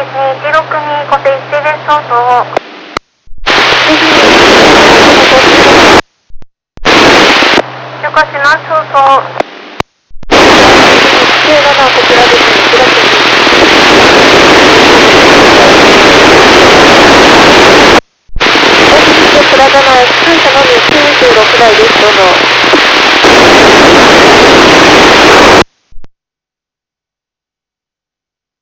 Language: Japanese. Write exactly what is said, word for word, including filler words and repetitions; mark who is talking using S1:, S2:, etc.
S1: にじろくに固定してです。どうぞ。許可します。どうぞ。きゅうななこちらですね。開きます。プラザ内、普通車のみきゅうじゅうろくだいです。どうぞ。